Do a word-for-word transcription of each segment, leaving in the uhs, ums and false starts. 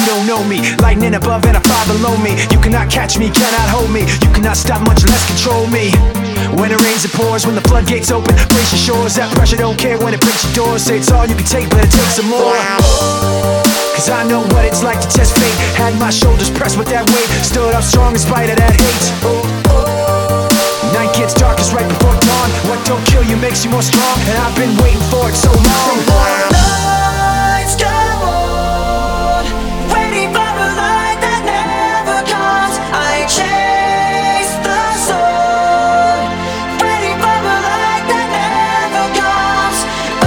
don't know me. Lightning above and a fire below me. You cannot catch me, cannot hold me. You cannot stop, much less control me. When it rains, it pours. When the floodgates open, brace your shores. That pressure don't care when it breaks your doors. Say it's all you can take, but it takes some more. Cause I know what it's like to test fate. Had my shoulders pressed with that weight. Stood up strong in spite of that hate. Night gets darkest right before dawn. What don't kill you makes you more strong. And I've been waiting for it so long. Lights go on, waiting for a light that never comes. I chase the sun, waiting for a light that never comes. Oh,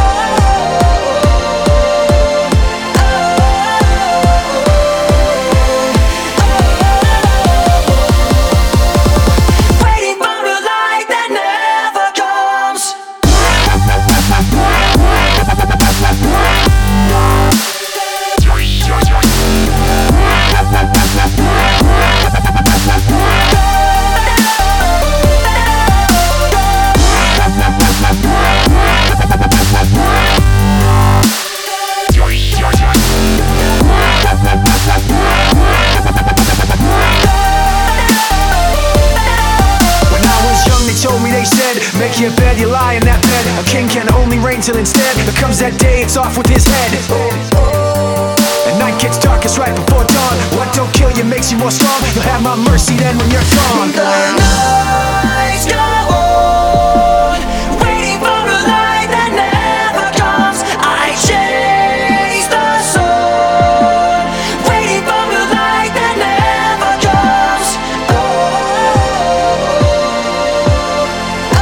oh, oh, waiting for a light that never comes. Told me, they said, make your bed, you lie in that bed. A king can only reign till instead there comes that day, it's off with his head. And night gets darkest right before dawn. What don't kill you makes you more strong. You'll have my mercy then when you're gone. The nights go on, waiting for a light that never comes. I chase the sun, waiting for a light that never comes. Oh, oh,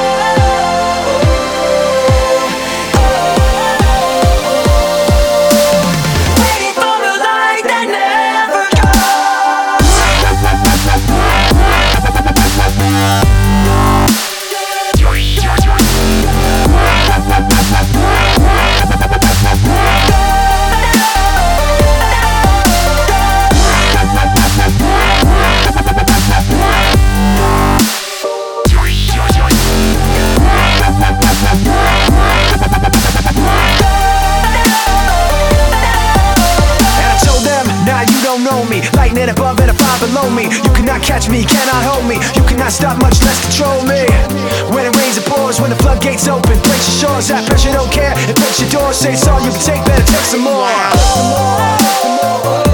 oh, waiting for a light that never comes. Know me, lightning above and a fire below me. You cannot catch me, cannot hold me. You cannot stop, much less control me. When it rains, it pours. When the floodgates open, breaks your shores. That pressure don't care, it breaks your doors. Say it's all you can take, better take some more.